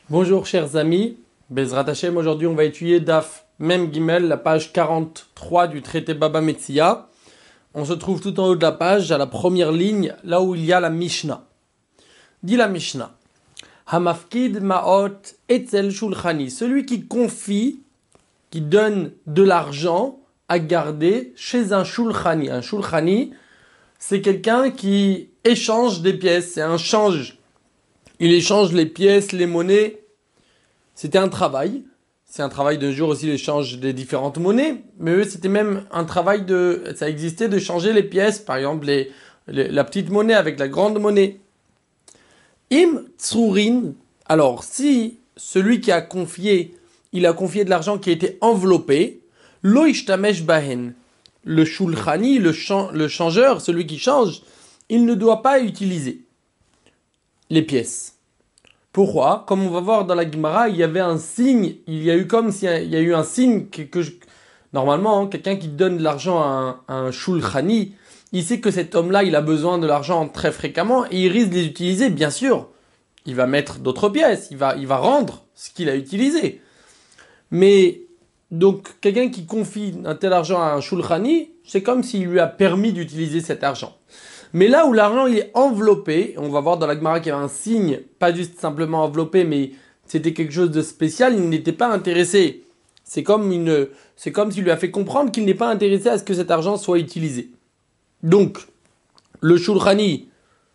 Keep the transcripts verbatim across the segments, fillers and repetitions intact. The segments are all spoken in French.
Bonjour chers amis, Bezrat Hashem, aujourd'hui on va étudier Daf Mem Gimel, la page quarante-trois du traité Baba Metzia. On se trouve tout en haut de la page, à la première ligne, là où il y a la Mishnah. Dit la Mishnah, Hamafkid Ma'ot Etzel Shulchani, celui qui confie, qui donne de l'argent à garder chez un Shulchani. Un Shulchani, c'est quelqu'un qui échange des pièces, c'est un change. Il échange les pièces, les monnaies. C'était un travail. C'est un travail de jour aussi l'échange des différentes monnaies. Mais eux, c'était même un travail de... Ça existait de changer les pièces. Par exemple, les, les, la petite monnaie avec la grande monnaie. Im tsurin. Alors, si celui qui a confié, il a confié de l'argent qui était enveloppé, lo ishtamesh bahen. Le shulchani, le, chan, le changeur, celui qui change, il ne doit pas utiliser les pièces. Pourquoi? Comme on va voir dans la Gemara, il y avait un signe, il y a eu comme s'il y a eu un signe que, que je, normalement, hein, quelqu'un qui donne de l'argent à un, à un shulchani, il sait que cet homme-là, il a besoin de l'argent très fréquemment et il risque de les utiliser, bien sûr. Il va mettre d'autres pièces, il va, il va rendre ce qu'il a utilisé. Mais, donc, quelqu'un qui confie un tel argent à un shulchani, c'est comme s'il lui a permis d'utiliser cet argent. Mais là où l'argent il est enveloppé, on va voir dans la Gemara qu'il y avait un signe, pas juste simplement enveloppé, mais c'était quelque chose de spécial, il n'était pas intéressé. C'est comme une, c'est comme s'il lui a fait comprendre qu'il n'est pas intéressé à ce que cet argent soit utilisé. Donc, le shulchani,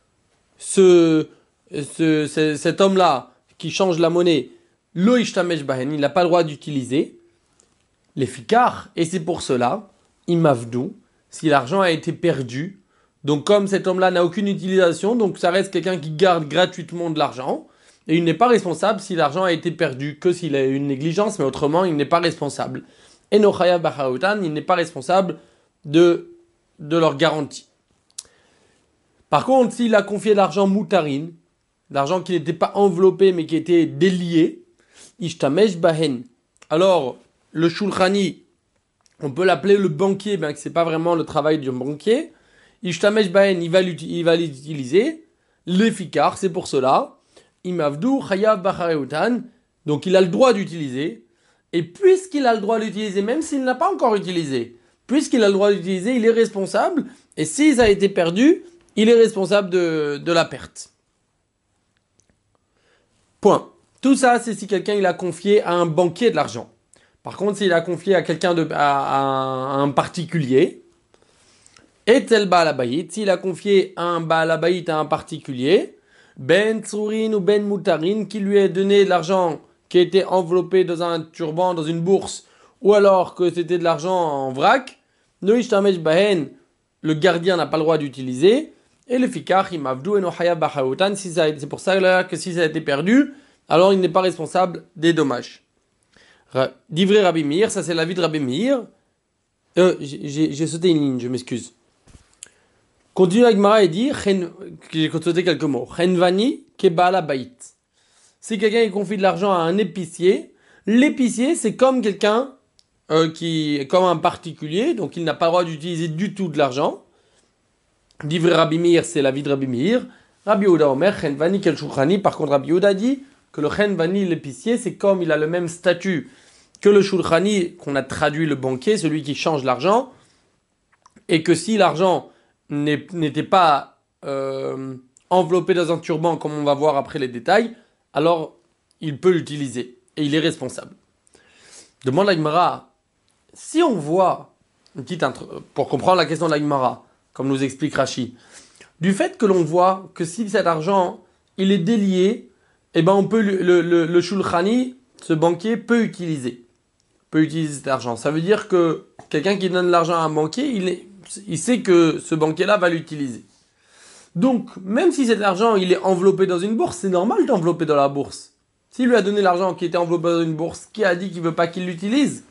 ce, ce, ce, cet homme-là qui change la monnaie, lo ishtamesh bahen, il n'a pas le droit d'utiliser les fikar, et c'est pour cela, imavdou, si l'argent a été perdu. Donc comme cet homme-là n'a aucune utilisation, donc ça reste quelqu'un qui garde gratuitement de l'argent, et il n'est pas responsable si l'argent a été perdu, que s'il a eu une négligence, mais autrement il n'est pas responsable. Et Nochaya Bachaoutan, il n'est pas responsable de, de leur garantie. Par contre, s'il a confié de l'argent moutarine, l'argent qui n'était pas enveloppé mais qui était délié, Ishtamesh Bahen. Alors, le shulchani, on peut l'appeler le banquier, bien que ce n'est pas vraiment le travail du banquier. Ishtamesh bahen, il va l'utiliser. Le fikar, c'est pour cela. Imavdou, chayav bachareutan. Donc il a le droit d'utiliser. Et puisqu'il a le droit d'utiliser, même s'il n'a pas encore utilisé, puisqu'il a le droit d'utiliser, il est responsable. Et si ça a été perdu, il est responsable de, de la perte. Point. Tout ça, c'est si quelqu'un il a confié à un banquier de l'argent. Par contre, s'il a confié à quelqu'un de, à, à un particulier, et tel Baalabayit, s'il a confié un Baalabayit à un particulier, Ben Tsurin ou Ben Moutarin, qui lui a donné de l'argent qui était enveloppé dans un turban, dans une bourse, ou alors que c'était de l'argent en vrac, Noishtamesh Bahen, le gardien n'a pas le droit d'utiliser, et le Fikar, Imavdou et Nohaya Bachaoutan, c'est pour ça là, que si ça a été perdu, alors il n'est pas responsable des dommages. Divrei Rabbi Meir, ça c'est l'avis de Rabbi Meir. Euh, j'ai, j'ai sauté une ligne, je m'excuse. Continue la Gemara et dit, j'ai sauté quelques mots. Chenvani kebala bait. Si quelqu'un il confie de l'argent à un épicier, l'épicier c'est comme quelqu'un euh, qui, comme un particulier, donc il n'a pas le droit d'utiliser du tout de l'argent. Divrei Rabbi Meir, c'est l'avis de Rabbi Meir. Rabbi Yehuda Omer, Chenvani kel shulchani. Par contre, Rabbi Yehuda dit que le Chenvani, l'épicier, c'est comme il a le même statut que le shulchani, qu'on a traduit le banquier, celui qui change l'argent, et que si l'argent n'était pas euh, enveloppé dans un turban, comme on va voir après les détails, alors il peut l'utiliser, et il est responsable. Demande la Gemara, si on voit, une petite intro, pour comprendre la question de la Gemara, comme nous explique Rashi, du fait que l'on voit que si cet argent, il est délié, eh ben on peut, le, le, le shulchani, ce banquier, peut utiliser. peut utiliser cet argent. Ça veut dire que quelqu'un qui donne l'argent à un banquier, il, est, il sait que ce banquier-là va l'utiliser. Donc, même si cet argent il est enveloppé dans une bourse, c'est normal d'envelopper dans la bourse. S'il lui a donné l'argent qui était enveloppé dans une bourse, qui a dit qu'il ne veut pas qu'il l'utilise?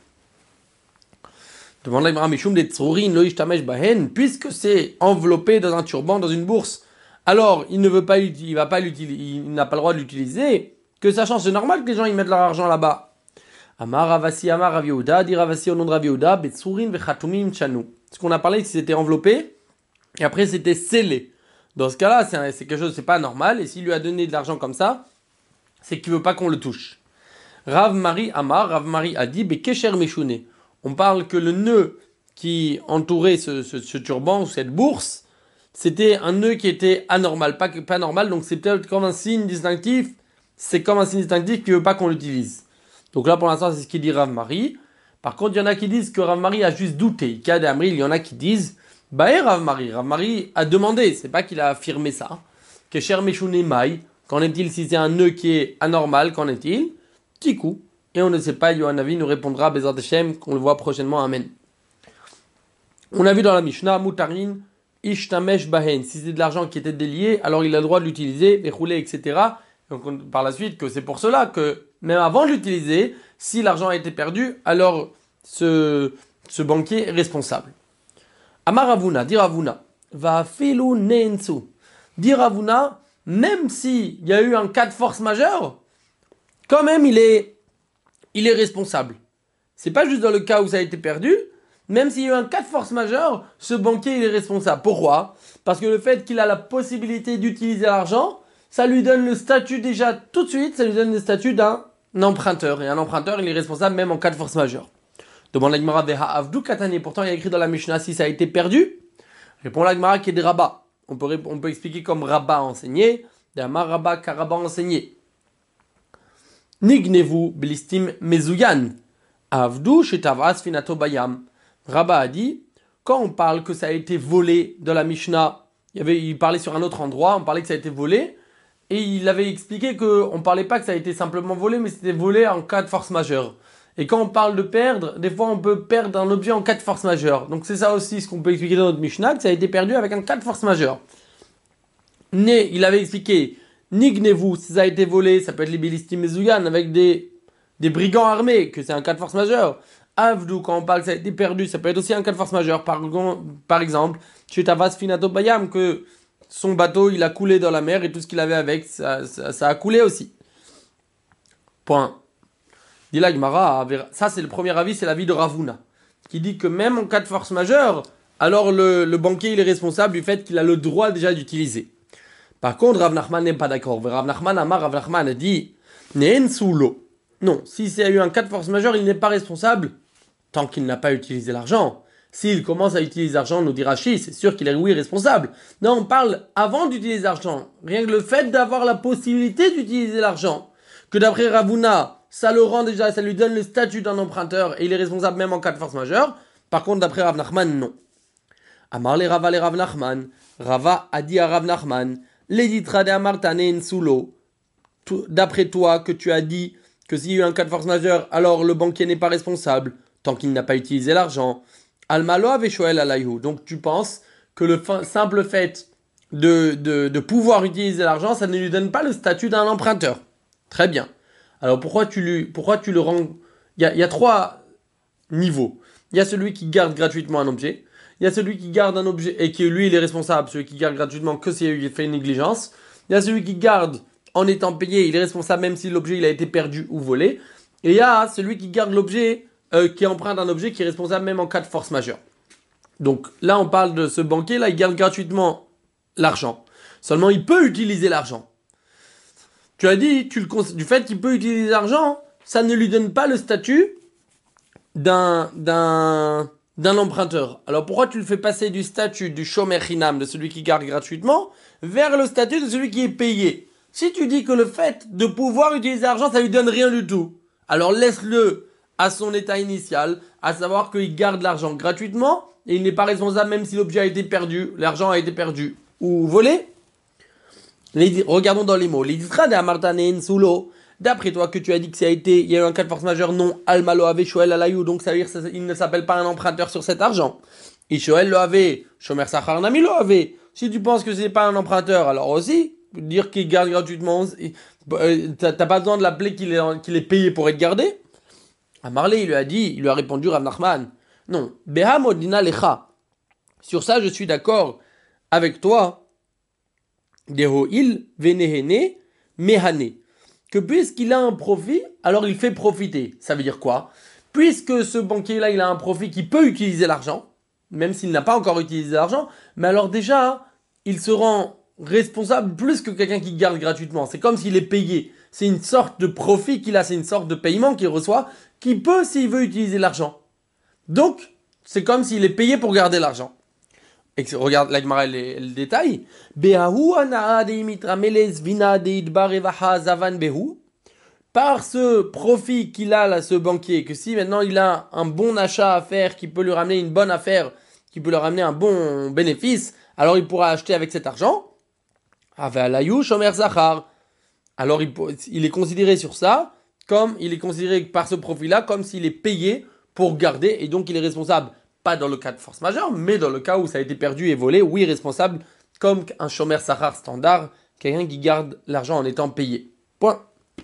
Demande l'Imra Mishum de Tsurin, lo ishtamesh bahen, puisque c'est enveloppé dans un turban, dans une bourse, alors il ne veut pas, il va pas l'utiliser, il n'a pas le droit de l'utiliser, que sachant c'est normal que les gens ils mettent leur argent là-bas. Amar Ravasi, Amar Rav Yehuda, dit Ravasi au nom de Rav Yehuda, Betsurin vechatumim chanu. Ce qu'on a parlé, c'est c'était enveloppé, et après c'était scellé. Dans ce cas-là, c'est, un, c'est quelque chose, c'est pas normal, et s'il lui a donné de l'argent comme ça, c'est qu'il veut pas qu'on le touche. Rav Mari Amar, Rav Mari a dit, Bekesher Meshune. On parle que le nœud qui entourait ce, ce, ce turban ou cette bourse, c'était un nœud qui était anormal, pas, pas normal, donc c'est peut-être comme un signe distinctif, c'est comme un signe distinctif qui veut pas qu'on l'utilise. Donc là, pour l'instant, c'est ce qu'il dit Rav Mari. Par contre, il y en a qui disent que Rav Mari a juste douté. Il y en a qui disent, bah, eh, Rav Mari, Rav Mari a demandé, c'est pas qu'il a affirmé ça. Kesher Meshune Mai, qu'en est-il si c'est un nœud qui est anormal, qu'en est-il? Petit coup. Et on ne sait pas, Yohanavi nous répondra, Bezat Hashem, qu'on le voit prochainement, Amen. On a vu dans la Mishnah, Mutarin, Ishtamesh Bahen, si c'est de l'argent qui était délié, alors il a le droit de l'utiliser, les rouler, et cetera. Donc on, par la suite, que c'est pour cela que, même avant de l'utiliser, si l'argent a été perdu, alors ce, ce banquier est responsable. Amaravuna, Diravuna, va filu neensu. Diravuna, même s'il y a eu un cas de force majeure, quand même il est, il est responsable. C'est pas juste dans le cas où ça a été perdu, même s'il y a eu un cas de force majeure, ce banquier il est responsable. Pourquoi? Parce que le fait qu'il a la possibilité d'utiliser l'argent, ça lui donne le statut déjà tout de suite, ça lui donne le statut d'un emprunteur. Et un emprunteur, il est responsable même en cas de force majeure. Demande la Gemara Veha Avdu Katane. Pourtant, il y a écrit dans la Mishnah si ça a été perdu. Répond la Gemara qui est des Rabbah. On peut, on peut expliquer comme Rabbah a enseigné, Dama Rabbah Karabah enseigné. Nignevu Blistim Mezouyan. Avdu Shetavas Finato Bayam. Rabbah a dit, quand on parle que ça a été volé de la Mishnah, il, y avait, il parlait sur un autre endroit, on parlait que ça a été volé, et il avait expliqué qu'on ne parlait pas que ça a été simplement volé, mais c'était volé en cas de force majeure. Et quand on parle de perdre, des fois on peut perdre un objet en cas de force majeure. Donc c'est ça aussi ce qu'on peut expliquer dans notre Mishnah, que ça a été perdu avec un cas de force majeure. Né, il avait expliqué, Nignevu, si ça a été volé, ça peut être les Bilistim Mezouyan avec des, des brigands armés, que c'est un cas de force majeure. Avdu, quand on parle que ça a été perdu, ça peut être aussi un cas de force majeure. Par, par exemple, chez Tavas Finato Bayam, que son bateau il a coulé dans la mer et tout ce qu'il avait avec, ça, ça, ça a coulé aussi. Point. Dit la Gemara, ça c'est le premier avis, c'est l'avis de Ravuna, qui dit que même en cas de force majeure, alors le, le banquier il est responsable du fait qu'il a le droit déjà d'utiliser. Par contre, Rav Nachman n'est pas d'accord. Rav Nachman Amar, Rav Nachman a dit, Neen soulo. Non, si c'est eu un cas de force majeure, il n'est pas responsable tant qu'il n'a pas utilisé l'argent. S'il commence à utiliser l'argent, nous dit Rashi, c'est sûr qu'il est oui responsable. Non, on parle avant d'utiliser l'argent. Rien que le fait d'avoir la possibilité d'utiliser l'argent, que d'après Ravuna, ça le rend déjà, ça lui donne le statut d'un emprunteur et il est responsable même en cas de force majeure. Par contre, d'après Rav Nachman, non. Amar le Rava le Rav Nachman. Rava a dit à Rav Nachman, L'editra de Amartanen Soulo. D'après toi, que tu as dit que s'il y a eu un cas de force majeure, alors le banquier n'est pas responsable, tant qu'il n'a pas utilisé l'argent. Almalo avait Shoel alayhu. Donc tu penses que le fin, simple fait de, de, de pouvoir utiliser l'argent, ça ne lui donne pas le statut d'un emprunteur. Très bien. Alors pourquoi tu, lui, pourquoi tu le rends... Il y a, il y a trois niveaux. Il y a celui qui garde gratuitement un objet. Il y a celui qui garde un objet et qui lui il est responsable, celui qui garde gratuitement que s'il a fait une négligence. Il y a celui qui garde en étant payé, il est responsable même si l'objet il a été perdu ou volé. Et il y a celui qui garde l'objet, euh, qui emprunte un objet qui est responsable même en cas de force majeure. Donc là on parle de ce banquier, là il garde gratuitement l'argent. Seulement il peut utiliser l'argent. Tu as dit, tu le, du fait qu'il peut utiliser l'argent, ça ne lui donne pas le statut d'un, d'un, d'un emprunteur. Alors pourquoi tu le fais passer du statut du shomer chinam, de celui qui garde gratuitement, vers le statut de celui qui est payé? Si tu dis que le fait de pouvoir utiliser l'argent, ça lui donne rien du tout, alors laisse-le à son état initial, à savoir qu'il garde l'argent gratuitement, et il n'est pas responsable même si l'objet a été perdu, l'argent a été perdu ou volé. Les, regardons dans les mots. D'après toi que tu as dit que ça a été, il y a eu un cas de force majeure, non, Almalo avait Shoel alayou, donc ça veut dire qu'il ne s'appelle pas un emprunteur sur cet argent. Et Shoel lo avait, Shomer Sachar Nami lo avait. Si tu penses que c'est pas un emprunteur, alors aussi, dire qu'il garde gratuitement, t'as pas besoin de l'appeler qu'il est, qu'il est payé pour être gardé. À Marley, il lui a dit, il lui a répondu Rav Nachman, non, Beha Modina Lecha. Sur ça, je suis d'accord avec toi. Dehoil venehene mehane. Que puisqu'il a un profit, alors il fait profiter. Ça veut dire quoi? Puisque ce banquier-là, il a un profit qui peut utiliser l'argent, même s'il n'a pas encore utilisé l'argent, mais alors déjà, il se rend responsable plus que quelqu'un qui garde gratuitement. C'est comme s'il est payé. C'est une sorte de profit qu'il a, c'est une sorte de paiement qu'il reçoit, qui peut s'il veut utiliser l'argent. Donc, c'est comme s'il est payé pour garder l'argent. Et regarde, la Gemara, le détail. Par ce profit qu'il a là, ce banquier, que si maintenant il a un bon achat à faire, qui peut lui ramener une bonne affaire, qui peut lui ramener un bon bénéfice, alors il pourra acheter avec cet argent. Alors il, il est considéré sur ça, comme il est considéré par ce profit-là, comme s'il est payé pour garder, et donc il est responsable, pas dans le cas de force majeure, mais dans le cas où ça a été perdu et volé, oui, responsable, comme un shomer sachar standard, quelqu'un qui garde l'argent en étant payé. Point.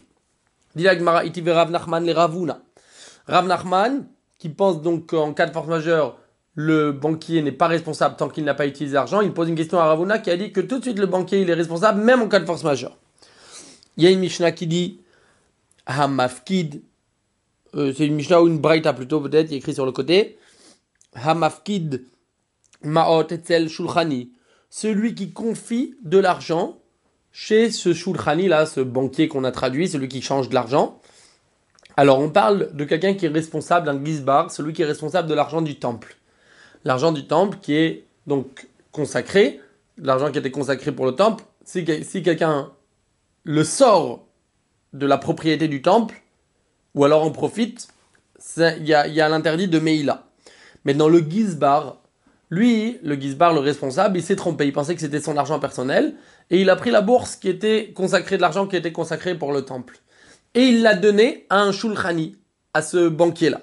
Rav Nachman le Ravuna. Rav Nachman, qui pense donc qu'en cas de force majeure, le banquier n'est pas responsable tant qu'il n'a pas utilisé l'argent, il pose une question à Ravuna qui a dit que tout de suite le banquier il est responsable, même en cas de force majeure. Il y a une Mishnah qui dit Hamafkid, euh, c'est une Mishnah ou une Braïta plutôt peut-être, il est écrit sur le côté. Hamafkid Ma'ot Etzel Shulchani, celui qui confie de l'argent chez ce Shulchani là, ce banquier qu'on a traduit, celui qui change de l'argent. Alors on parle de quelqu'un qui est responsable d'un gizbar, celui qui est responsable de l'argent du temple. L'argent du temple qui est donc consacré, l'argent qui a été consacré pour le temple, si, si quelqu'un le sort de la propriété du temple, ou alors en profite, il y a, y a l'interdit de Meïla. Maintenant le gizbar, lui, le gizbar, le responsable, il s'est trompé, il pensait que c'était son argent personnel, et il a pris la bourse qui était consacrée, de l'argent qui était consacré pour le temple. Et il l'a donné à un shulchani, à ce banquier-là.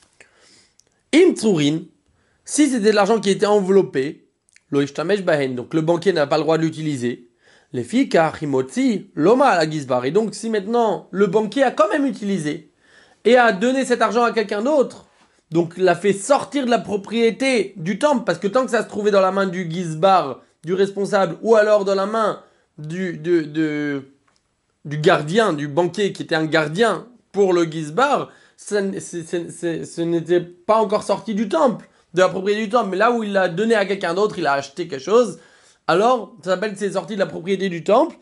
Im tsurin, si c'était de l'argent qui était enveloppé, lo ishtamesh bahen, donc le banquier n'a pas le droit de l'utiliser, les filles kachimotzi, loma à la gizbar. Et donc si maintenant le banquier a quand même utilisé, et a donné cet argent à quelqu'un d'autre, donc l'a fait sortir de la propriété du temple, parce que tant que ça se trouvait dans la main du gizbar, du responsable, ou alors dans la main du, de, de, du gardien, du banquier qui était un gardien pour le gizbar, ça, c'est, c'est, c'est, ce n'était pas encore sorti du temple, de la propriété du temple, mais là où il l'a donné à quelqu'un d'autre, il a acheté quelque chose, alors ça s'appelle que c'est sorti de la propriété du temple.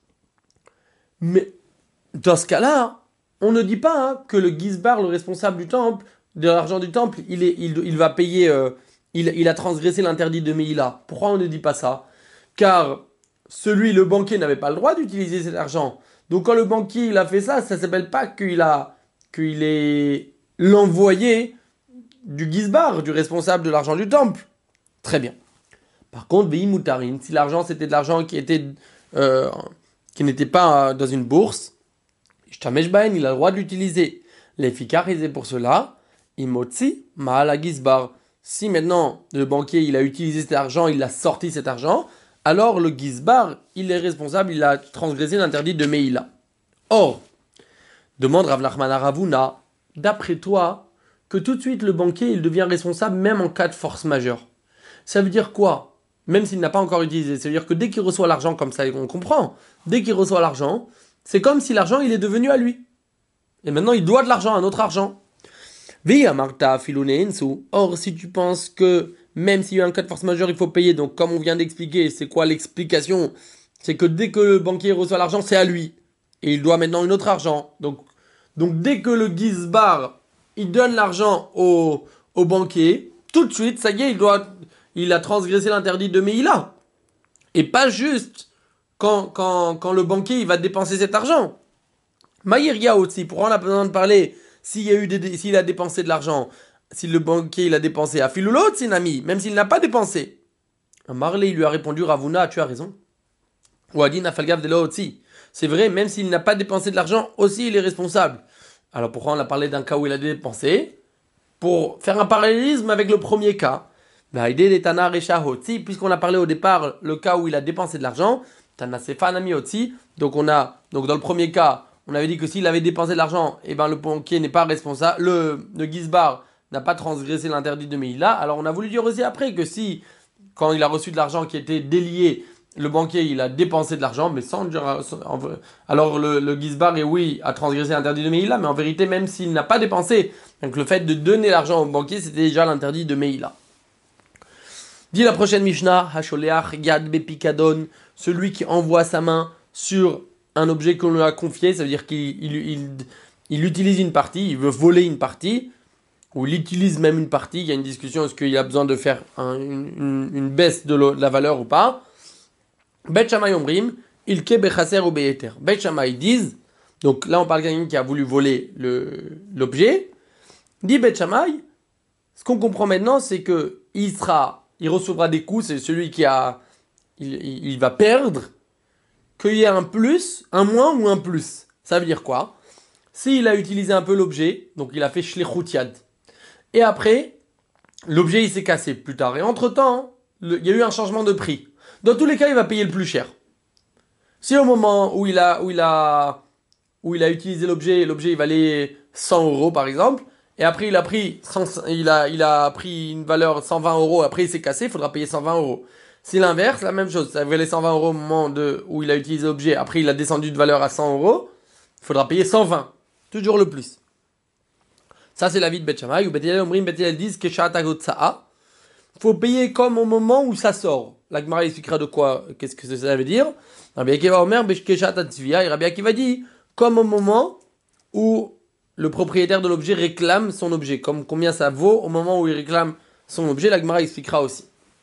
Mais dans ce cas-là, on ne dit pas hein, que le gizbar, le responsable du temple, de l'argent du temple, il, est, il, il va payer, euh, il, il a transgressé l'interdit de Meïla. Pourquoi on ne dit pas ça? Car celui, le banquier, n'avait pas le droit d'utiliser cet argent. Donc quand le banquier il a fait ça, ça ne s'appelle pas qu'il a, qu'il est l'envoyé du gizbar, du responsable de l'argent du temple. Très bien. Par contre, Veimutarin, si l'argent c'était de l'argent qui était, euh, qui n'était pas dans une bourse, Ishtamesh Baen, il a le droit de l'utiliser. Les fikar, et pour cela, Imotzi Ma'ala Gizbar. Si maintenant le banquier il a utilisé cet argent, il a sorti cet argent, alors le gizbar, il est responsable, il a transgressé l'interdit de Meïla. Or, demande Rav Nachman à Ravuna, d'après toi, que tout de suite le banquier il devient responsable même en cas de force majeure. Ça veut dire quoi? Même s'il n'a pas encore utilisé, ça veut dire que dès qu'il reçoit l'argent, comme ça on comprend, dès qu'il reçoit l'argent, c'est comme si l'argent il est devenu à lui. Et maintenant il doit de l'argent à un autre argent. Or, si tu penses que même s'il y a un cas de force majeure, il faut payer, donc comme on vient d'expliquer, c'est quoi l'explication? C'est que dès que le banquier reçoit l'argent, c'est à lui. Et il doit maintenant un autre argent. Donc, donc dès que le gizbar, il donne l'argent au, au banquier, tout de suite, ça y est, il, doit, il a transgressé l'interdit de Meïla. Et pas juste quand, quand, quand le banquier il va dépenser cet argent. Maïria aussi, pourquoi on a besoin de parler s'il y a eu des, s'il a dépensé de l'argent, si le banquier il a dépensé à fil ou l'autre, c'est un ami, même s'il n'a pas dépensé. Marley il lui a répondu, Ravuna, tu as raison. Ou Adin Afalgav de aussi. C'est vrai, même s'il n'a pas dépensé de l'argent, aussi il est responsable. Alors pourquoi on a parlé d'un cas où il a dépensé? Pour faire un parallélisme avec le premier cas. Puisqu'on a parlé au départ le cas où il a dépensé de l'argent, Tana Sefa Nami aussi. Donc on a, donc dans le premier cas, on avait dit que s'il avait dépensé de l'argent, eh ben le banquier n'est pas responsable, le, le gizbar n'a pas transgressé l'interdit de Meïla. Alors on a voulu dire aussi après que si, quand il a reçu de l'argent qui était délié, le banquier il a dépensé de l'argent, mais sans dire, alors le, le gizbar, et oui, a transgressé l'interdit de Meïla, mais en vérité, même s'il n'a pas dépensé, donc le fait de donner l'argent au banquier, c'était déjà l'interdit de Meïla. Dit la prochaine Mishnah, Hasholeach Yad Bepikadon, celui qui envoie sa main sur un objet qu'on lui a confié, ça veut dire qu'il il, il, il utilise une partie, il veut voler une partie, ou il utilise même une partie, il y a une discussion, est-ce qu'il a besoin de faire un, une, une baisse de, de la valeur ou pas. Bet Shammai Omrim, Ilke Bechaser ou Beyeter. Bet Shammai disent, donc là on parle de quelqu'un qui a voulu voler le, l'objet, dit Bet Shammai, ce qu'on comprend maintenant c'est que il sera... il recevra des coups, c'est celui qui a, il, il, il va perdre, qu'il y ait un plus, un moins ou un plus. Ça veut dire quoi? S'il a utilisé un peu l'objet, donc il a fait shlichut yad, et après, l'objet il s'est cassé plus tard, et entre-temps, le, il y a eu un changement de prix. Dans tous les cas, il va payer le plus cher. Si au moment où il a, où il a, où il a utilisé l'objet, l'objet il valait cent euros par exemple, et après il a pris cent, il a, il a pris une valeur cent vingt euros, après il s'est cassé, il faudra payer cent vingt euros. Si l'inverse, la même chose, ça valait cent vingt euros au moment de, où il a utilisé l'objet, après il a descendu de valeur à cent euros, il faudra payer cent vingt. Toujours le plus. Ça c'est l'avis de Bet Shammai, ou Bet Hillel Omrim, Bet Hillel disent que Shat Agotsa'a, faut payer comme au moment où ça sort. La Gemara expliquera de quoi, qu'est-ce que ça veut dire. Rabbi Akiva Omer, Beshkeshat Atzvia, et Rabbi Akiva dit, comme au moment où le propriétaire de l'objet réclame son objet, comme combien ça vaut au moment où il réclame son objet, la Gemara expliquera aussi.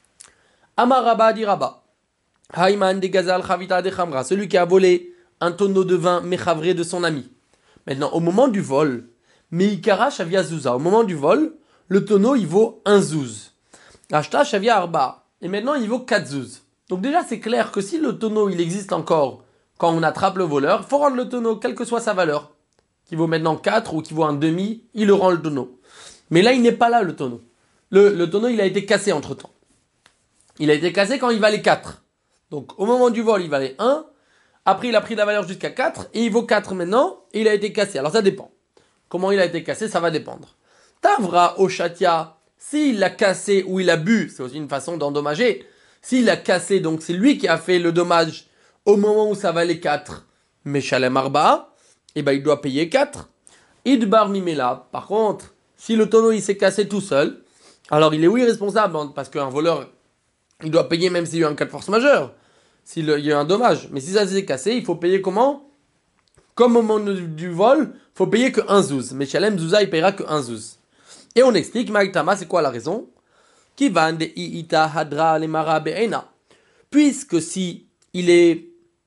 Amar Rabba dit Rabba, Hayman de Gazal Chavita de Chamra, celui qui a volé un tonneau de vin méchavré de son ami. Maintenant, au moment du vol, Meikara Shavia Zouza, au moment du vol, le tonneau il vaut un zouz. Ashta Shavia Arba, et maintenant il vaut quatre zouz. Donc déjà c'est clair que si le tonneau il existe encore quand on attrape le voleur, il faut rendre le tonneau, quelle que soit sa valeur, qui vaut maintenant quatre ou qui vaut un demi, il le rend le tonneau. Mais là il n'est pas là le tonneau. Le, le tonneau il a été cassé entre temps. Il a été cassé quand il valait quatre. Donc au moment du vol il valait un, après il a pris la valeur jusqu'à quatre, et il vaut quatre maintenant, et il a été cassé. Alors ça dépend. Comment il a été cassé, ça va dépendre. Tavra Oshatia, s'il l'a cassé ou il a bu, c'est aussi une façon d'endommager. S'il l'a cassé, donc c'est lui qui a fait le dommage au moment où ça valait quatre. Mais Shalem Arba, eh ben il doit payer quatre. Idbar Mimela, par contre, si le tonneau il s'est cassé tout seul, alors il est oui responsable, parce qu'un voleur, il doit payer même s'il y a eu un cas de force majeure, s'il y a eu un dommage. Mais si ça s'est cassé, il faut payer comment? Comme au moment du vol, il faut payer que un zouz. Mais Shalem Zouza, il paiera que un zouz. Et on explique, Maïtama, c'est quoi la raison? Kivan de Iita Hadra Lemara Be'ena. Puisque si il est,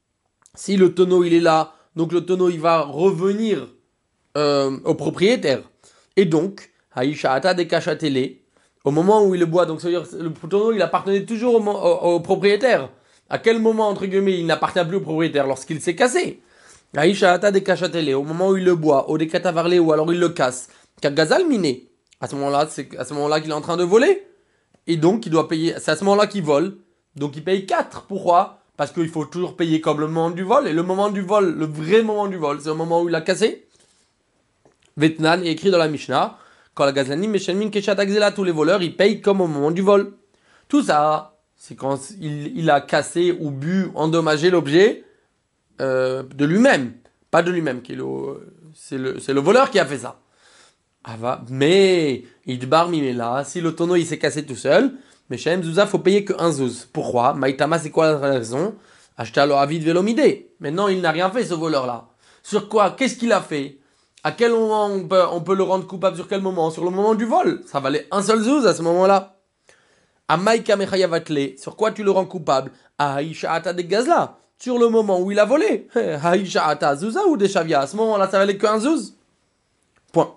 si le tonneau il est là, donc le tonneau il va revenir euh, au propriétaire. Et donc, Haïcha Ata de Kachatele, au moment où il le boit, donc ça veut dire le tonneau il appartenait toujours au, au, au propriétaire. À quel moment, entre guillemets, il n'appartient plus au propriétaire? Lorsqu'il s'est cassé. Haïcha Ata de Kachatele, au moment où il le boit, au Dekatavarle, ou alors il le casse. Kagazal miné. À ce moment-là, c'est à ce moment-là qu'il est en train de voler. Et donc, il doit payer. C'est à ce moment-là qu'il vole. Donc, il paye quatre. Pourquoi? Parce qu'il faut toujours payer comme le moment du vol. Et le moment du vol, le vrai moment du vol, c'est le moment où il a cassé. Vetnan est écrit dans la Mishnah. Quand la Gazlani, Meshelmin, Keshat, Akzela, tous les voleurs, ils payent comme au moment du vol. Tout ça, c'est quand il, il a cassé ou bu, endommagé l'objet euh, de lui-même. Pas de lui-même. Qui est le, c'est, le, c'est le voleur qui a fait ça. Ah va, mais Idbar Mimela, si le tonneau il s'est cassé tout seul, mais chez Mzouza, faut payer que un zouz. Pourquoi? Maïtama, c'est quoi la raison? Acheter alors avid velomidé. Maintenant, il n'a rien fait ce voleur-là. Sur quoi? Qu'est-ce qu'il a fait? À quel moment on peut, on peut le rendre coupable? Sur quel moment? Sur le moment du vol. Ça valait un seul zouz à ce moment-là. À Maïka Mechayavatle, sur quoi tu le rends coupable? À Haïcha Ata de Gazla, sur le moment où il a volé. Haïcha Ata Zouza ou Deshavia? À ce moment-là, ça valait qu'un zouz. Point.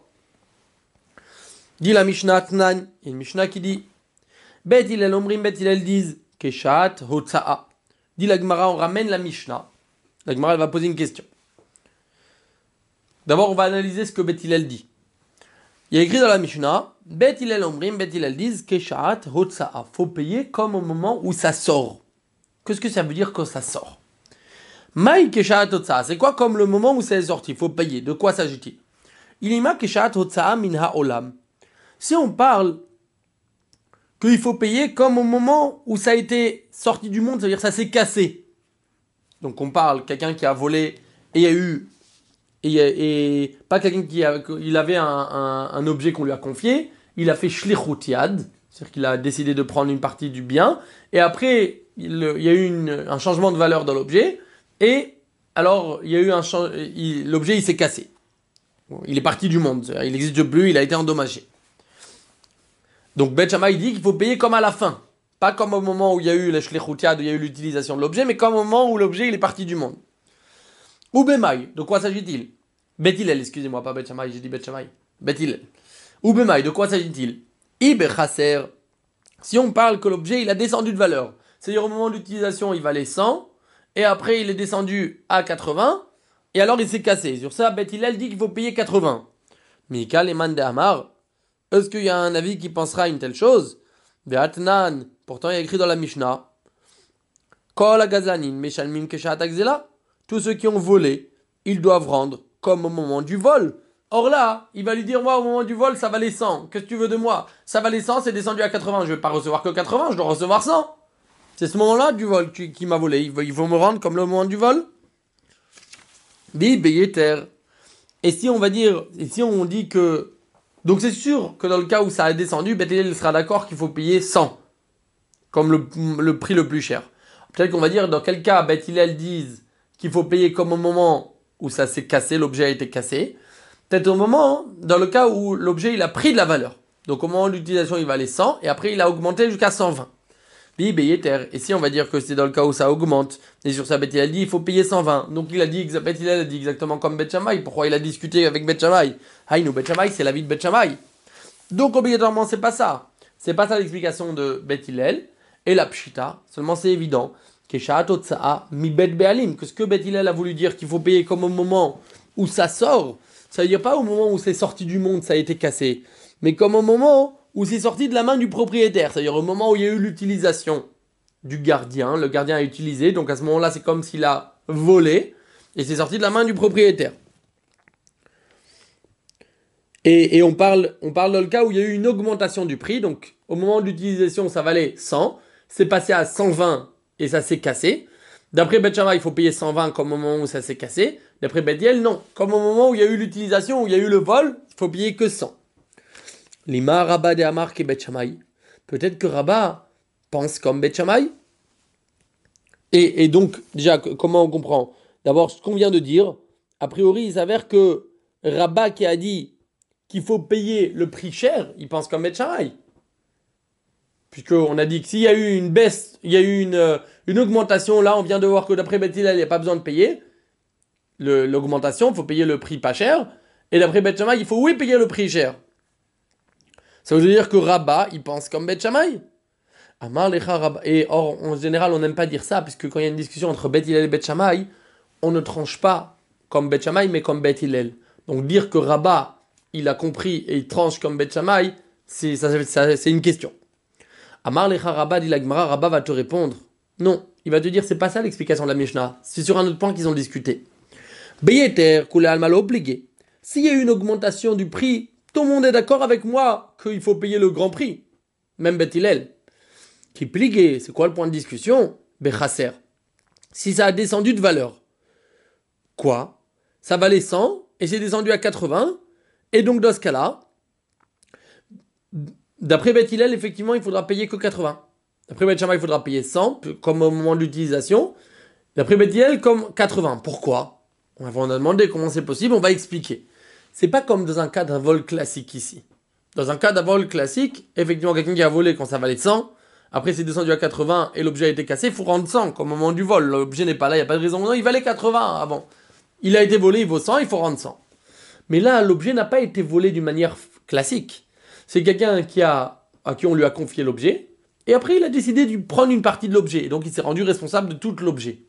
Dit la Mishnah Tnan, il y a une Mishnah qui dit Bet Hillel Omrim, Bet Hillel disent Keshat Hotsa'a. Dit la Gemara, on ramène la Mishnah. La Gemara, elle va poser une question. D'abord, on va analyser ce que Bet Hillel dit. Il y a écrit dans la Mishnah Bet Hillel Omrim, Bet Hillel disent Keshat Hotsa'a. Faut payer comme au moment où ça sort. Qu'est-ce que ça veut dire quand ça sort? Maï Keshat Hotsa'a. C'est quoi comme le moment où c'est sorti? Faut payer. De quoi s'agit-il? Ilima Keshat Hotsa'a minha olam. Si on parle qu'il faut payer comme au moment où ça a été sorti du monde, ça veut dire que ça s'est cassé. Donc on parle quelqu'un qui a volé et il y a eu et, et pas quelqu'un qui a, il avait un, un, un objet qu'on lui a confié, il a fait shlichut yad, C'est-à-dire qu'il a décidé de prendre une partie du bien, et après, il, il y a eu une, un changement de valeur dans l'objet, et alors, il y a eu un changement, l'objet il s'est cassé. Il est parti du monde, il n'existe plus, il a été endommagé. Donc Bet Shammai dit qu'il faut payer comme à la fin. Pas comme au moment où il y a eu la shlichutiad, où il y a eu l'utilisation de l'objet, mais comme au moment où l'objet il est parti du monde. Ou Bemaï, de quoi s'agit-il? Bet Hillel, excusez-moi, pas Bet Shammai, j'ai dit Bet Shammai. Bet Hillel. Ou Bemaï, de quoi s'agit-il? Ibe Chaser, si on parle que l'objet il a descendu de valeur, c'est-à-dire au moment d'utilisation il valait cent, et après il est descendu à quatre-vingts, et alors il s'est cassé. Sur ça, Bet Hillel dit qu'il faut payer quatre-vingts. Mikal et Mande Amar, est-ce qu'il y a un avis qui pensera à une telle chose? Be'atnan, pourtant il y a écrit dans la Mishnah, Kol agazanin meshalmim keshat agzela, tous ceux qui ont volé, ils doivent rendre comme au moment du vol. Or là, il va lui dire, moi au moment du vol ça valait cent, qu'est-ce que tu veux de moi? Ça valait cent, c'est descendu à quatre-vingts, je vais pas recevoir que quatre-vingts, je dois recevoir cent. C'est ce moment-là du vol qui, qui m'a volé, il faut, il faut me rendre comme le moment du vol. Bi beyeter. Et si on va dire, et si on dit que, donc c'est sûr que dans le cas où ça a descendu, Bet Hillel sera d'accord qu'il faut payer cent, comme le, le prix le plus cher. Peut-être qu'on va dire dans quel cas Bet Hillel disent qu'il faut payer comme au moment où ça s'est cassé, l'objet a été cassé. Peut-être au moment, dans le cas où l'objet il a pris de la valeur. Donc au moment de l'utilisation il valait cent et après il a augmenté jusqu'à cent vingt. Bi beyeter. Et si on va dire que c'est dans le cas où ça augmente, et sur ça Bet Hillel dit il faut payer cent vingt. Donc il a dit, Bet Hillel a dit exactement comme Bet Shammai. Pourquoi il a discuté avec Bet Shammai? Haïnou, Bet Shammai c'est l'avis de Bet Shammai. Donc obligatoirement c'est pas ça. C'est pas ça l'explication de Bet Hillel. Et la pshita, seulement c'est évident, que mi bet be'alim, que ce que Bet Hillel a voulu dire qu'il faut payer comme au moment où ça sort, ça veut dire pas au moment où c'est sorti du monde, ça a été cassé, mais comme au moment où c'est sorti de la main du propriétaire, c'est-à-dire au moment où il y a eu l'utilisation du gardien, le gardien a utilisé, donc à ce moment-là c'est comme s'il a volé, et c'est sorti de la main du propriétaire. Et, et on parle, on parle dans le cas où il y a eu une augmentation du prix, donc au moment de l'utilisation ça valait cent, c'est passé à cent vingt et ça s'est cassé. D'après Bet Shammai, il faut payer cent vingt comme au moment où ça s'est cassé. D'après Bet Hillel, non. Comme au moment où il y a eu l'utilisation, où il y a eu le vol, il faut payer que cent. Lima Rabba de Amar et Bet Shammai. Peut-être que Rabba pense comme Bet Shammai. Et, et donc, déjà, comment on comprend? D'abord, ce qu'on vient de dire, a priori, il s'avère que Rabba qui a dit qu'il faut payer le prix cher, il pense comme Bet Shammai. Puisqu'on a dit que s'il y a eu une baisse, il y a eu une, une augmentation, là on vient de voir que d'après Bet Hillel, il n'y a pas besoin de payer le, l'augmentation, il faut payer le prix pas cher. Et d'après Bet Shammai, il faut oui payer le prix cher. Ça veut dire que Rabba, il pense comme Bet Shammai. Amar lecha Rabba. Et or, en général, on n'aime pas dire ça, puisque quand il y a une discussion entre Bet Hillel et Bet Shammai, on ne tranche pas comme Bet Shammai, mais comme Bet Hillel. Donc dire que Rabba, il a compris et il tranche comme Bet Shammai, c'est, ça, ça, c'est une question. Amar lecha Rabba, dit la Gemara, Rabba va te répondre. Non, il va te dire, c'est pas ça l'explication de la Mishnah. C'est sur un autre point qu'ils ont discuté. Beyeter, koule alma lo obligé. S'il y a eu une augmentation du prix, tout le monde est d'accord avec moi qu'il faut payer le grand prix. Même Bet Hillel. Qui pligué, c'est quoi le point de discussion? Bechaser. Si ça a descendu de valeur. Quoi? Ça valait cent et c'est descendu à quatre-vingts. Et donc dans ce cas-là, d'après Bet Hillel, effectivement, il faudra payer que quatre-vingts. D'après Bet Shammai, il faudra payer cent, comme au moment de l'utilisation. D'après Bet Hillel, comme quatre-vingts. Pourquoi? On a demandé comment c'est possible, on va expliquer. C'est pas comme dans un cas d'un vol classique ici. Dans un cas d'un vol classique, effectivement, quelqu'un qui a volé quand ça valait cent, après c'est descendu à quatre-vingts et l'objet a été cassé, il faut rendre cent, comme au moment du vol. L'objet n'est pas là, il n'y a pas de raison. Non, il valait quatre-vingts avant. Il a été volé, il vaut cent, il faut rendre cent. Mais là, l'objet n'a pas été volé d'une manière classique. C'est quelqu'un qui a, à qui on lui a confié l'objet, et après il a décidé de prendre une partie de l'objet, et donc il s'est rendu responsable de tout l'objet.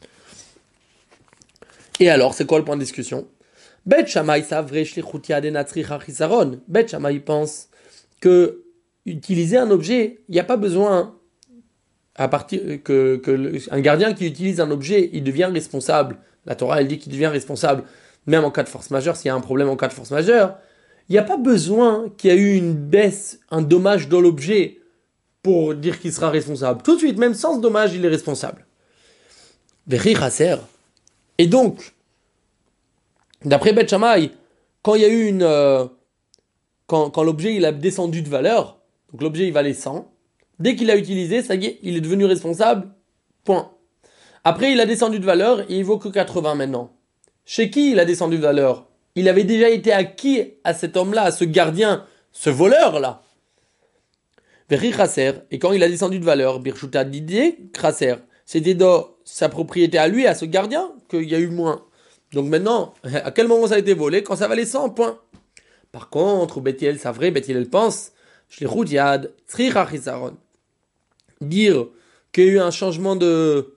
Et alors, c'est quoi le point de discussion? Bet Shammai savre shlichutia de natzricha chisaron. Bet Shammai pense que utiliser un objet, il n'y a pas besoin à partir que, que le, un gardien qui utilise un objet, il devient responsable. La Torah elle dit qu'il devient responsable, même en cas de force majeure. S'il y a un problème en cas de force majeure, il n'y a pas besoin qu'il y ait eu une baisse, un dommage dans l'objet pour dire qu'il sera responsable. Tout de suite, même sans ce dommage, il est responsable. Vechi chaser. Et donc, d'après Bet Shammai, quand il y a eu une, euh, quand, quand l'objet il a descendu de valeur, Donc l'objet il valait cent. Dès qu'il l'a utilisé, ça y est, il est devenu responsable. Point. Après, il a descendu de valeur et il vaut que quatre-vingts maintenant. Chez qui il a descendu de valeur? Il avait déjà été acquis à cet homme-là, à ce gardien, ce voleur-là. Veri Khasser, et quand il a descendu de valeur, Birshuta Didier Khasser, c'était dans sa propriété à lui, à ce gardien, qu'il y a eu moins. Donc maintenant, à quel moment ça a été volé? Quand ça valait cent points. Par contre, Bethiel, c'est vrai, Bethiel pense, Shlichut Yad, Tzricha Chisaron. Dire qu'il y a eu un changement de...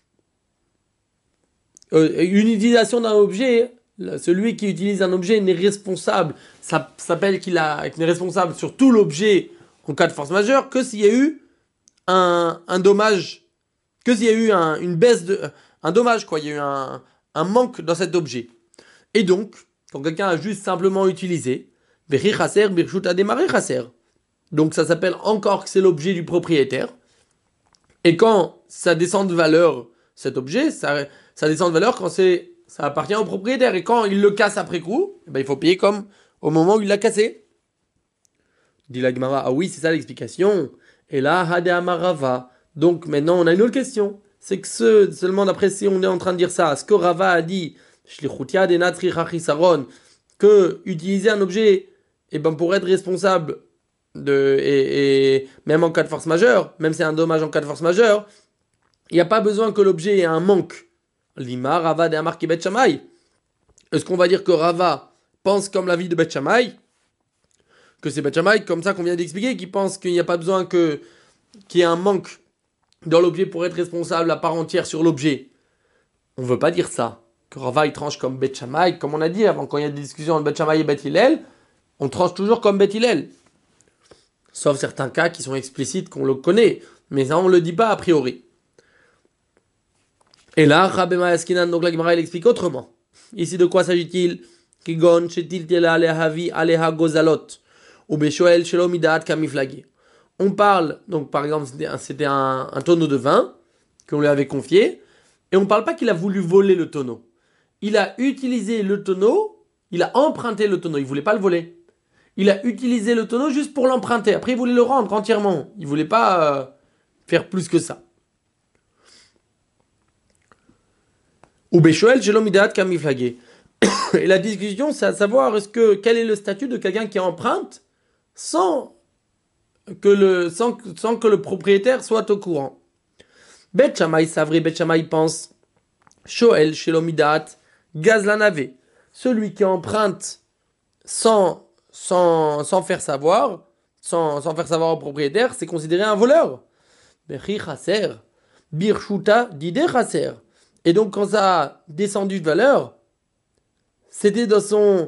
Euh, une utilisation d'un objet, celui qui utilise un objet n'est responsable, ça s'appelle qu'il a, qu'il est responsable sur tout l'objet en cas de force majeure, que s'il y a eu un, un dommage, que s'il y a eu un, une baisse de, un dommage quoi, il y a eu un, un manque dans cet objet. Et donc, quand quelqu'un a juste simplement utilisé, Vechi Chaser, Birchut a démarré Chaser. Donc ça s'appelle encore que c'est l'objet du propriétaire. Et quand ça descend de valeur, cet objet, ça, ça descend de valeur quand c'est, ça appartient au propriétaire. Et quand il le casse après coup, eh ben, il faut payer comme au moment où il l'a cassé. Dit la Gemara, ah oui, c'est ça l'explication. Et là, Hade Amarava. Donc maintenant, on a une autre question. C'est que ce, seulement d'après si on est en train de dire ça, ce que Rava a dit, Shlichutia de Natri Chachisaron, que utiliser un objet, eh ben, pour être responsable de, et, et même en cas de force majeure, même si c'est un dommage en cas de force majeure, il n'y a pas besoin que l'objet ait un manque. Lima, Rava de Amar Bet Shammai. Est-ce qu'on va dire que Rava pense comme l'avis de Bet Shammai? Que c'est Bet Shammai, comme ça qu'on vient d'expliquer, qui pense qu'il n'y a pas besoin que, qu'il y ait un manque dans l'objet pour être responsable à part entière sur l'objet. On ne veut pas dire ça. Que Rava il tranche comme Bet Shammai, comme on a dit avant, quand il y a des discussions entre Bet Shammai et Bet Hillel, on tranche toujours comme Bet Hillel. Sauf certains cas qui sont explicites, qu'on le connaît, mais ça on ne le dit pas a priori. Et là, Rabbi Maaskinan, donc la Gemara, elle explique autrement. Ici, de quoi s'agit-il? Kigon, shetil tela alehavi aleha gozalot. Ou beshoel shelo midat kamiflagi. On parle, donc par exemple, c'était un, c'était un, un tonneau de vin qu'on lui avait confié, et on ne parle pas qu'il a voulu voler le tonneau. Il a utilisé le tonneau, il a emprunté le tonneau, il ne voulait pas le voler. Il a utilisé le tonneau juste pour l'emprunter. Après, il voulait le rendre entièrement. Il ne voulait pas euh, faire plus que ça. Ou beshoel shelo midat kamiflagi. Et la discussion, c'est à savoir est-ce que, quel est le statut de quelqu'un qui emprunte sans que le, sans, sans que le propriétaire soit au courant. Bet Shammai, c'est vrai, Bet Shammai pense Shoel Shelomidat Gazlanave. Celui qui emprunte sans, sans, sans faire savoir, sans, sans faire savoir au propriétaire, c'est considéré un voleur. Bechi Chaser, Birshuta Dide Chaser. Et donc, quand ça a descendu de valeur, c'était dans son.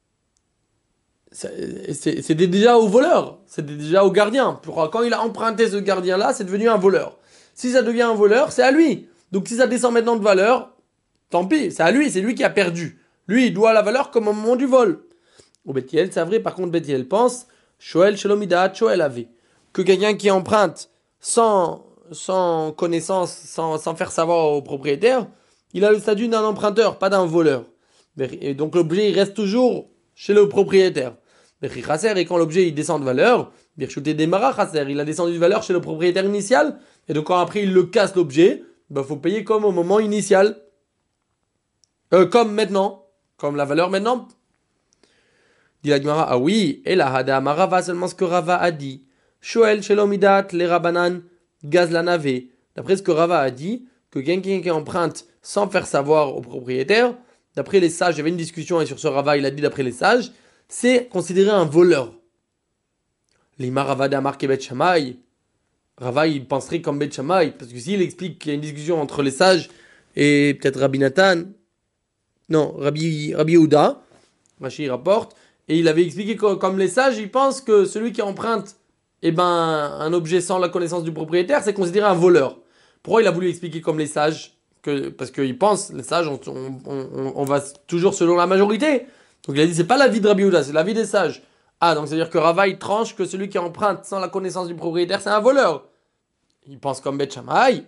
C'était déjà au voleur, c'était déjà au gardien. Quand il a emprunté ce gardien-là, c'est devenu un voleur. Si ça devient un voleur, c'est à lui. Donc si ça descend maintenant de valeur, tant pis, c'est à lui, c'est lui qui a perdu. Lui, il doit la valeur comme au moment du vol. Au Bethiel, c'est vrai, par contre, Bethiel pense, Shoel Shelomidat, Shoel Ave. Que quelqu'un qui emprunte sans, sans connaissance, sans, sans faire savoir au propriétaire, il a le statut d'un emprunteur, pas d'un voleur. Et donc l'objet, il reste toujours chez le propriétaire. Et quand l'objet il descend de valeur, il a descendu de valeur chez le propriétaire initial, et donc quand après il le casse l'objet, il ben, faut payer comme au moment initial. Euh, comme maintenant, comme la valeur maintenant. Dit la Gemara, ah oui, et la Hada Amarava, seulement ce que Rava a dit. Shoel Shelomidat, les Rabanan, Gazlanave. D'après ce que Rava a dit, que quelqu'un qui emprunte sans faire savoir au propriétaire, d'après les sages, il y avait une discussion et sur ce Rava il a dit d'après les sages, c'est considéré un voleur. Lima Rava d'Amar ke Bet Shammai. Rava il penserait comme Bet Shammai, parce que s'il explique qu'il y a une discussion entre les sages et peut-être Rabbi Nathan, non, Rabbi, Rabbi Yehuda, Rashi rapporte, et il avait expliqué que, comme les sages, ils pensent que celui qui emprunte eh ben, un objet sans la connaissance du propriétaire, c'est considéré un voleur. Pourquoi il a voulu expliquer comme les sages que, parce qu'ils pensent, les sages, on, on, on, on va toujours selon la majorité. Donc il a dit, c'est pas l'avis de Rabbi Yehuda, c'est l'avis des sages. Ah, donc c'est-à-dire que Rava, il tranche que celui qui emprunte sans la connaissance du propriétaire, c'est un voleur. Il pense comme Bet Shammai.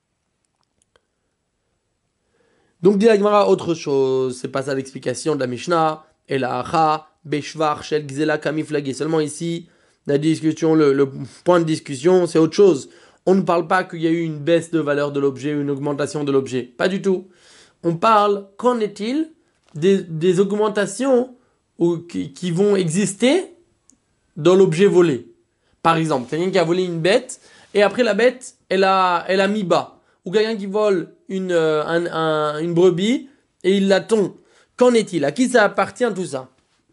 Donc dit la Gemara autre chose, c'est pas ça l'explication de la Mishnah. El Acha, Beshvar, Shel Gzela, Kamiflagé. Seulement ici, La discussion, le, le point de discussion, c'est autre chose. On ne parle pas qu'il y a eu une baisse de valeur de l'objet ou une augmentation de l'objet. Pas du tout. On parle, qu'en est-il des, des augmentations ou, qui, qui vont exister dans l'objet volé. Par exemple, quelqu'un qui a volé une bête et après la bête, elle a, elle a mis bas. Ou quelqu'un qui vole une, euh, un, un, une brebis et il la tond. Qu'en est-il? À qui ça appartient tout ça?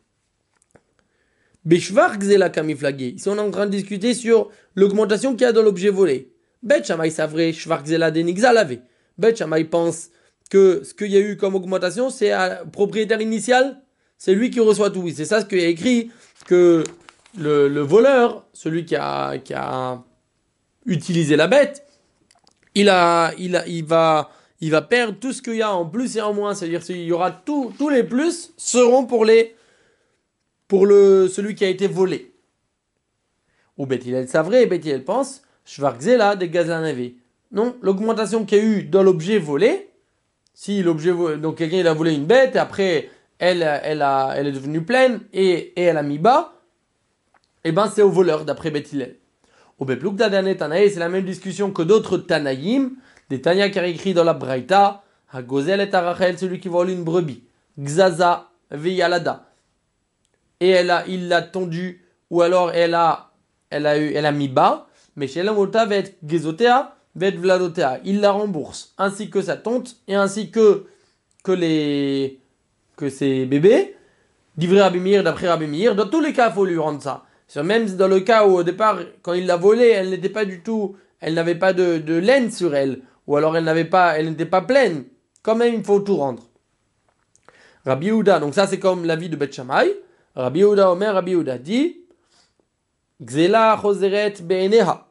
Beshvar Gzela Kamiflagé. Ici, on est en train de discuter sur l'augmentation qu'il y a dans l'objet volé. Bet Shammai Savre, Shvar Gzela Denigza lavé. Bet Shammai pense que ce qu'il y a eu comme augmentation, c'est à propriétaire initial, c'est lui qui reçoit tout. C'est ça ce qu'il y a écrit, que le, le voleur, celui qui a, qui a utilisé la bête, il, a, il, a, il, va, il va perdre tout ce qu'il y a en plus et en moins. C'est-à-dire qu'il y aura tout, tous les plus seront pour les pour le, celui qui a été volé. Ou Bethilel Savré, Bethilel pense, Shvargzela de Gazlanavé. Non, l'augmentation qu'il y a eu dans l'objet volé, si l'objet volé, donc quelqu'un il a volé une bête, et après elle, elle, a, elle est devenue pleine, et, et elle a mis bas, et ben c'est au voleur, d'après Bethilel. Au Beplouk Dadane Tanaï, c'est la même discussion que d'autres Tanaïm, des Tanya qui a écrit dans la Braïta, Hagozel et Arachel, celui qui vole une brebis, Gzaza, Veyalada. Et elle a, il l'a tondu, ou alors elle a, elle a eu, elle a mis bas, mais chez la Mota va être Gezotea, va être Vladotea. Il la rembourse, ainsi que sa tonte, et ainsi que, que les, que ses bébés. Divrei Rabbi Meir, d'après Rabbi Meir, dans tous les cas, il faut lui rendre ça. Même dans le cas où, au départ, quand il l'a volée, elle n'était pas du tout, elle n'avait pas de, de laine sur elle, ou alors elle n'avait pas, elle n'était pas pleine. Quand même, il faut tout rendre. Rabbi Yehuda, donc ça c'est comme l'avis de Beth Shammai. Rabbi Yehuda Omer, Rabbi Yehuda dit Gzela choseret be'eneha,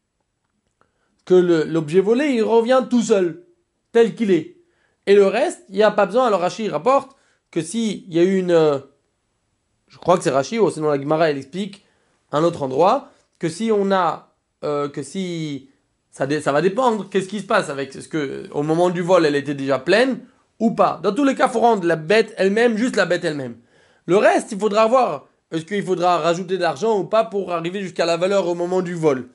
que le, l'objet volé il revient tout seul, tel qu'il est. Et le reste, il n'y a pas besoin. Alors Rashi rapporte que s'il y a eu une. Je crois que c'est Rashi, ou sinon la Gemara elle explique un autre endroit, que si on a. Euh, que si. Ça, dé, ça va dépendre, qu'est-ce qui se passe avec. Est-ce qu'au moment du vol elle était déjà pleine ou pas. Dans tous les cas, il faut rendre la bête elle-même, juste la bête elle-même. Le reste, il faudra voir, est-ce qu'il faudra rajouter de l'argent ou pas pour arriver jusqu'à la valeur au moment du vol.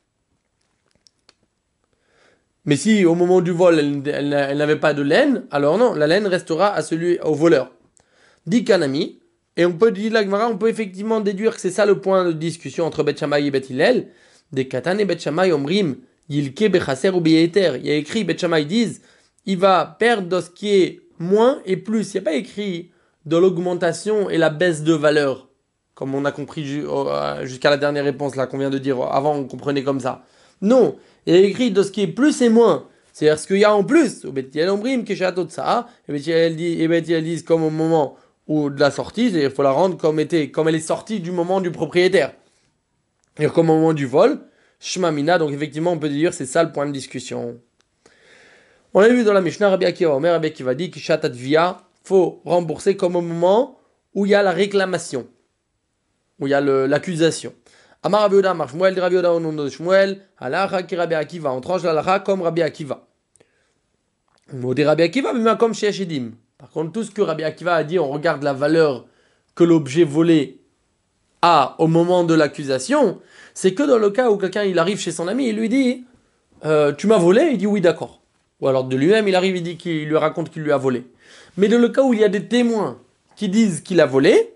Mais si au moment du vol, elle, elle, elle n'avait pas de laine, alors non, la laine restera à celui, au voleur. Dit Kanami, et on peut dire la Gemara, on peut effectivement déduire que c'est ça le point de discussion entre Beth Shammai et Beth Hillel. Des Katan et Beth Shammai omrim, yilke bechaser ou beyeter. Il y a écrit, Beth Shammai disent, il va perdre dans ce qui est moins et plus. Il n'y a pas écrit de l'augmentation et la baisse de valeur, comme on a compris jusqu'à la dernière réponse là qu'on vient de dire. Avant, on comprenait comme ça. Non, il y a écrit de ce qui est plus et moins. C'est-à-dire ce qu'il y a en plus. Au Bethilel Ombrim, Keshatot Saa, et Bethilel disent comme au moment où de la sortie, c'est-à-dire il faut la rendre comme, était, comme elle est sortie du moment du propriétaire. Et comme au moment du vol, Shmamina, donc effectivement on peut dire c'est ça le point de discussion. On l'a vu dans la Mishnah, Rabbi Akiva Omer, Rabbi Akiva dit Kishatat Via, faut rembourser comme au moment où il y a la réclamation, où il y a le, l'accusation. Amar Rabbi Yehuda, Amar Shmuel, Rabbi Yehuda au nom de Shmuel, Halacha ki Rabbi Akiva, on tranche l'Halacha comme Rabbi Akiva. On dit Rabbi Akiva, mais comme chez Shedim. Par contre, tout ce que Rabbi Akiva a dit, on regarde la valeur que l'objet volé a au moment de l'accusation, c'est que dans le cas où quelqu'un il arrive chez son ami, il lui dit euh, tu m'as volé, il dit oui d'accord. Ou alors de lui-même, il arrive, il dit qu'il lui raconte qu'il lui a volé. Mais dans le cas où il y a des témoins qui disent qu'il a volé,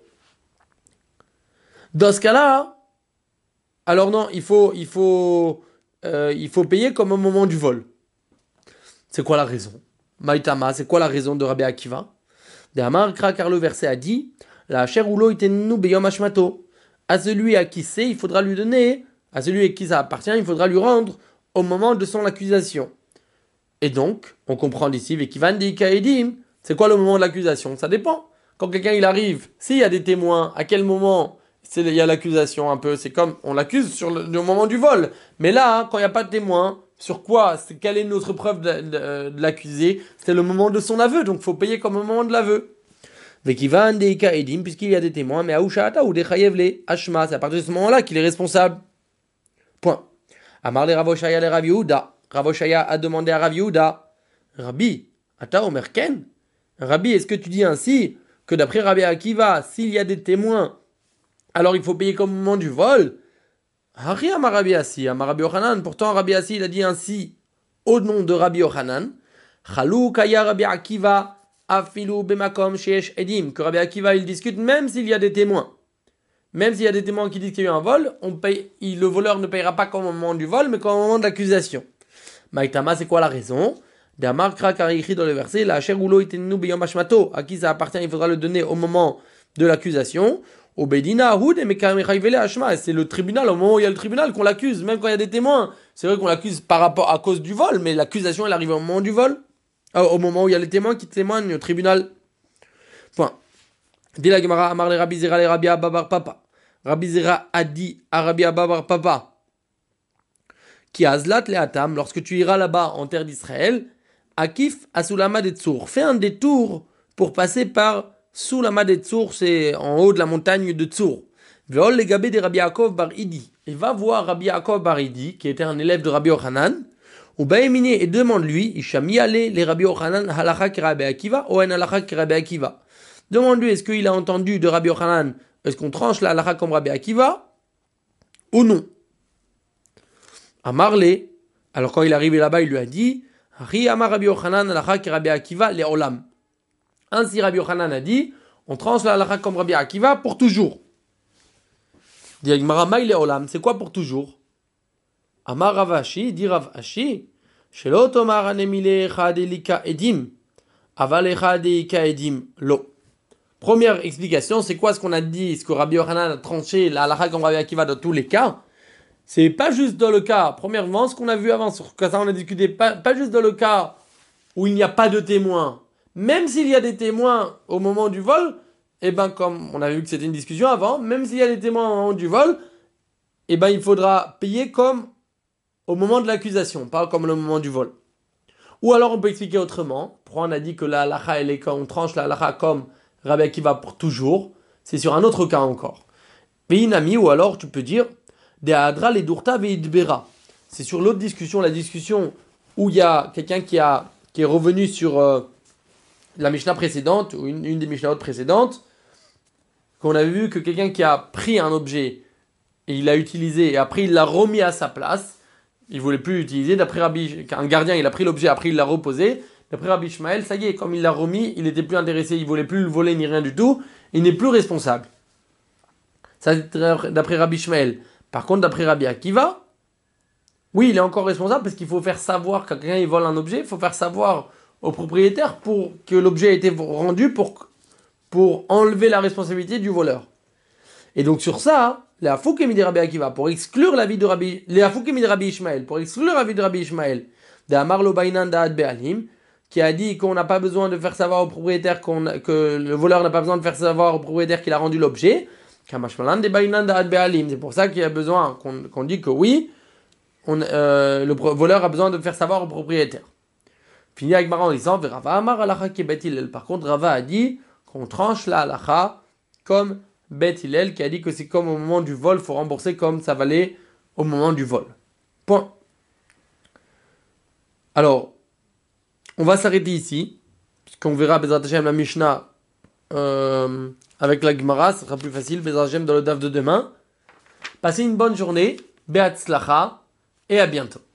dans ce cas-là, alors non, il faut, il faut, euh, il faut payer comme au moment du vol. C'est quoi la raison? Maïtama, c'est quoi la raison de Rabbi Akiva? De Amar Kra, car le verset a dit, la cheroulo itenu beyom hashmato. À celui à qui c'est, il faudra lui donner, à celui à qui ça appartient, il faudra lui rendre au moment de son accusation. Et donc, on comprend d'ici, Vekivandi Kaedim, c'est quoi le moment de l'accusation? Ça dépend. Quand quelqu'un il arrive, s'il y a des témoins, à quel moment c'est, il y a l'accusation un peu? C'est comme, on l'accuse sur le, le moment du vol. Mais là, hein, quand il n'y a pas de témoins, sur quoi? C'est, quelle est notre preuve de, de, de l'accusé? C'est le moment de son aveu, donc il faut payer comme au moment de l'aveu. Vekivandi Kaedim, puisqu'il y a des témoins, mais Aoushata ou Dechayevle, Hashma, c'est à partir de ce moment-là qu'il est responsable. Point. Amar le Ravoshaya le Rav Yehuda. Ravoshaya a demandé à Rav Yehuda, Rabbi, Ata Omer Ken, Rabbi, est-ce que tu dis ainsi que d'après Rabbi Akiva, s'il y a des témoins, alors il faut payer comme au moment du vol? Hari amar Rabbi Assi, amar Rabbi Yochanan. Pourtant, Rabbi Assi, il a dit ainsi au nom de Rabbi Yochanan. Chalou kaya Rabbi Akiva afilu bemakom sheesh edim. Que Rabbi Akiva, il discute même s'il y a des témoins. Même s'il y a des témoins qui disent qu'il y a eu un vol, on paye, il, le voleur ne payera pas qu'au moment du vol, mais qu'au moment de l'accusation. Maïtama, c'est quoi la raison? D'Amar Krak a écrit dans le verset, la chair roulo itenu beyom hashmato, à qui ça appartient, il faudra le donner au moment de l'accusation. Au Bedina Ahoud et Mekamechayvele Hashma, c'est le tribunal, au moment où il y a le tribunal qu'on l'accuse, même quand il y a des témoins. C'est vrai qu'on l'accuse par rapport à cause du vol, mais l'accusation elle arrive au moment du vol, euh, au moment où il y a les témoins qui témoignent au tribunal. Point. Dit la Gemara, Amar le Rabbi Zera le Rabbi Abba bar Papa. Rabbi Zera a dit à Rabbi Abba bar Papa, qui a Azlat le Hatam, lorsque tu iras là-bas en terre d'Israël, Akif Asulama de Tsour, fais un détour pour passer par Sulama de Tsour, c'est en haut de la montagne de Tsour. Veol le Gabé de Rabbi Yaakov bar Idi. Il va voir Rabbi Yaakov bar Idi, qui était un élève de Rabbi Yochanan, ou Baemine, et demande-lui, Ishami ale les Rabbi Yochanan halacha ki Rabbi Akiva, ou en halacha ki Rabbi Akiva. Demande-lui, est-ce qu'il a entendu de Rabbi Yochanan, est-ce qu'on tranche la halacha comme Rabbi Akiva, ou non? Amarle, alors quand il est arrivé là-bas, il lui a dit, Ri amar Rabbi Yochanan halacha ki Rabbi Akiva le olam. Ainsi Rabbi Yochanan a dit, on tranche la halacha comme Rabbi Akiva pour toujours. Dit Agmara, maïle olam, c'est quoi pour toujours? Amar Rav Ashi, dit Rav Ashi, shelo tomar anemile echad elika edim, aval echad elika edim lo. Première explication, c'est quoi ce qu'on a dit, ce que Rabbi Yochanan a tranché la halacha comme Rabbi Akiva dans tous les cas? C'est pas juste dans le cas, premièrement, ce qu'on a vu avant, sur ça on a discuté, pas, pas juste dans le cas où il n'y a pas de témoins. Même s'il y a des témoins au moment du vol, et ben comme on a vu que c'était une discussion avant, même s'il y a des témoins au moment du vol, et ben il faudra payer comme au moment de l'accusation, pas comme au moment du vol. Ou alors on peut expliquer autrement. Pourquoi on a dit que la halacha, elle est quand on tranche la halacha comme Rabbi Akiva pour toujours, c'est sur un autre cas encore. Veinami, ou alors tu peux dire de hadra le durta veidbera. C'est sur l'autre discussion, la discussion où il y a quelqu'un qui a qui est revenu sur euh, la Mishnah précédente, ou une, une des Mishnahot précédentes, qu'on a vu que quelqu'un qui a pris un objet et il l'a utilisé et après il l'a remis à sa place, il voulait plus l'utiliser, d'après Rabbi, un gardien il a pris l'objet, après il l'a reposé, d'après Rabbi Ishmael, ça y est, comme il l'a remis, il n'était plus intéressé, il voulait plus le voler ni rien du tout, il n'est plus responsable. Ça c'est d'après Rabbi Ishmael. Par contre, d'après Rabbi Akiva, oui, il est encore responsable parce qu'il faut faire savoir, quand quelqu'un il vole un objet, il faut faire savoir au propriétaire pour que l'objet ait été rendu pour, pour enlever la responsabilité du voleur. Et donc sur ça, les Afoukim de Rabbi Akiva, pour exclure l'avis de Rabbi, les Afoukim de Rabbi Ishmael, pour exclure l'avis de Rabbi Ishmael, de Amarlo Bainan Da'ad Be'alim, qui a dit qu'on n'a pas besoin de faire savoir au propriétaire, qu'on, que le voleur n'a pas besoin de faire savoir au propriétaire qu'il a rendu l'objet, Kamashmalan de Bainan Da'ad Be'alim. C'est pour ça qu'il y a besoin qu'on, qu'on dit que oui, on, euh, le voleur a besoin de faire savoir au propriétaire. Fini avec Mara en disant, Rava Amar halacha ki Bet Hillel. Par contre, Rava a dit qu'on tranche la halacha comme Bet Hillel, qui a dit que c'est comme au moment du vol, il faut rembourser comme ça valait au moment du vol. Point. Alors, on va s'arrêter ici, puisqu'on verra Bezrat Hashem la Mishnah euh, avec la Gemara, ce sera plus facile, Bezrat Hashem dans le daf de demain. Passez une bonne journée, Be'atzlacha, et à bientôt.